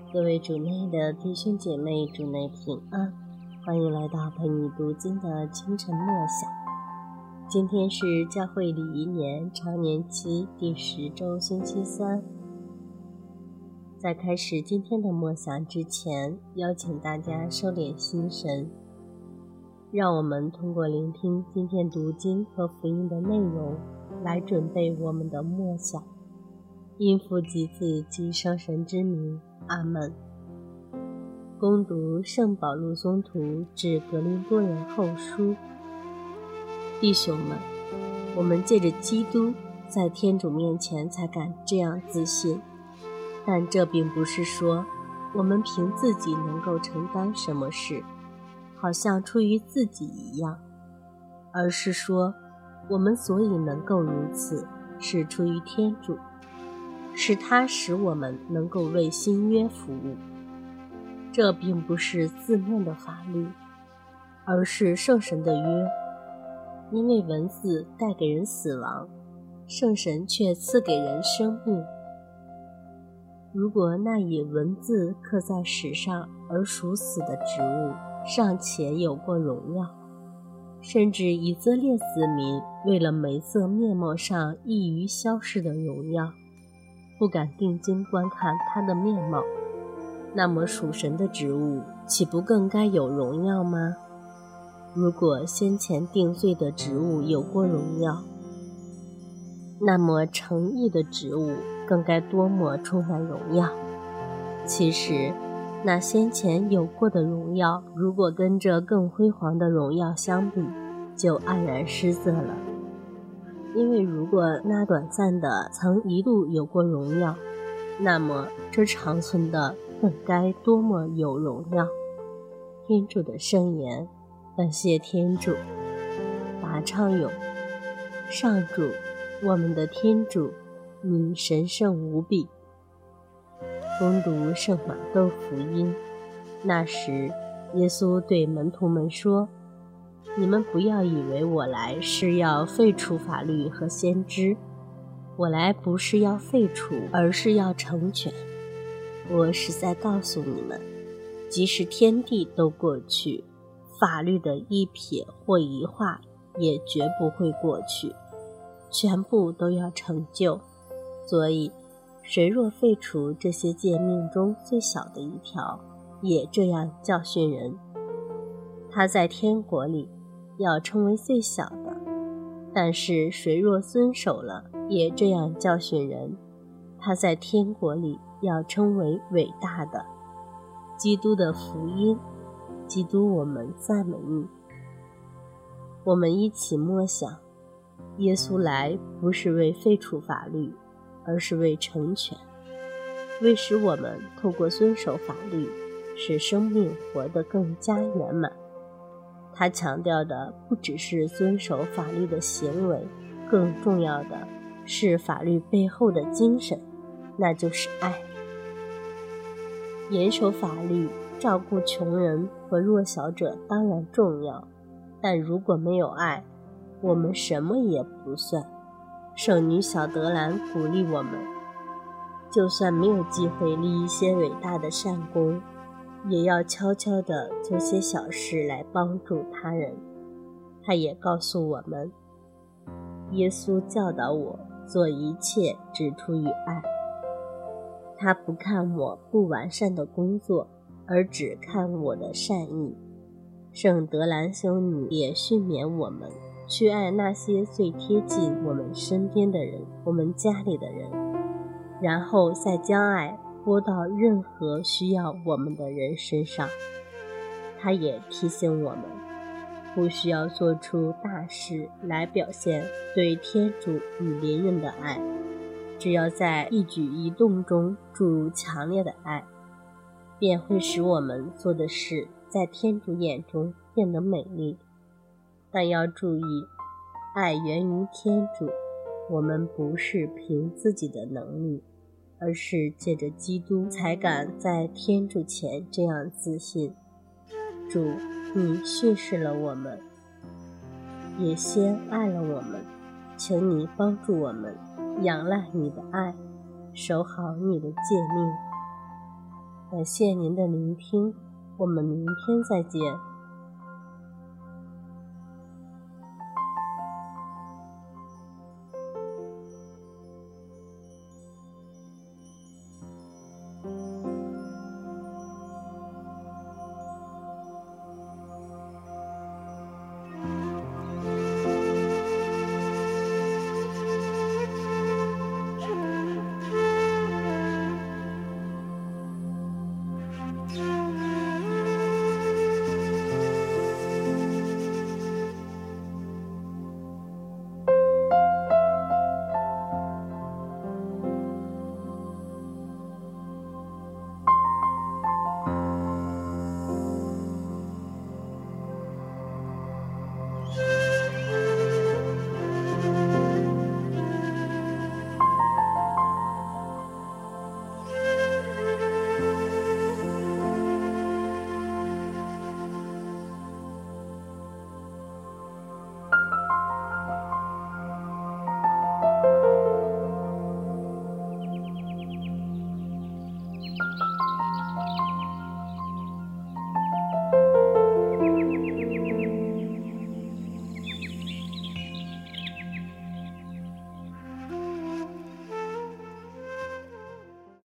各位主内的弟兄姐妹，主内平安，欢迎来到陪你读经的清晨默想。今天是教会礼仪年常年期第10周星期三。在开始今天的默想之前，邀请大家收敛心神，让我们通过聆听今天读经和福音的内容来准备我们的默想。因父及子及圣神之名，阿们。恭读圣保禄宗徒致格林多人后书。弟兄们，我们借着基督在天主面前才敢这样自信，但这并不是说我们凭自己能够承担什么事，好像出于自己一样，而是说我们所以能够如此，是出于天主，是他使我们能够为新约服务。这并不是字面的法律，而是圣神的约。因为文字带给人死亡，圣神却赐给人生命。如果那以文字刻在石上而属死的植物尚且有过荣耀，甚至以色列子民为了美色面貌上易于消逝的荣耀，不敢定睛观看它的面貌，那么属神的植物岂不更该有荣耀吗？如果先前定罪的植物有过荣耀，那么诚意的植物更该多么充满荣耀。其实那先前有过的荣耀，如果跟这更辉煌的荣耀相比，就黯然失色了。因为如果那短暂的曾一度有过荣耀，那么这长存的更该多么有荣耀。天主的圣言。感谢天主。答唱咏。上主，我们的天主，你神圣无比。恭读圣马窦福音。那时耶稣对门徒们说，你们不要以为我来是要废除法律和先知，我来不是要废除，而是要成全。我实在告诉你们，即使天地都过去，法律的一撇或一画也绝不会过去，全部都要成就。所以谁若废除这些诫命中最小的一条，也这样教训人，他在天国里要称为最小的；但是谁若遵守了，也这样教训人，他在天国里要称为伟大的。基督的福音。基督，我们赞美你。我们一起默想，耶稣来不是为废除法律，而是为成全，为使我们透过遵守法律，使生命活得更加圆满。他强调的不只是遵守法律的行为，更重要的是法律背后的精神，那就是爱。严守法律，照顾穷人和弱小者当然重要，但如果没有爱，我们什么也不算。圣女小德兰鼓励我们，就算没有机会立一些伟大的善功，也要悄悄地做些小事来帮助他人。她也告诉我们，耶稣教导我做一切只出于爱。他不看我不完善的工作，而只看我的善意。圣德兰修女也训勉我们去爱那些最贴近我们身边的人，我们家里的人，然后再将爱拨到任何需要我们的人身上。她也提醒我们，不需要做出大事来表现对天主与邻人的爱，只要在一举一动中注入强烈的爱，便会使我们做的事在天主眼中变得美丽。但要注意，爱源于天主，我们不是凭自己的能力，而是借着基督才敢在天主前这样自信。主，你训示了我们，也先爱了我们，请你帮助我们仰赖你的爱，守好你的诫命。 感谢您的聆听，我们明天再见。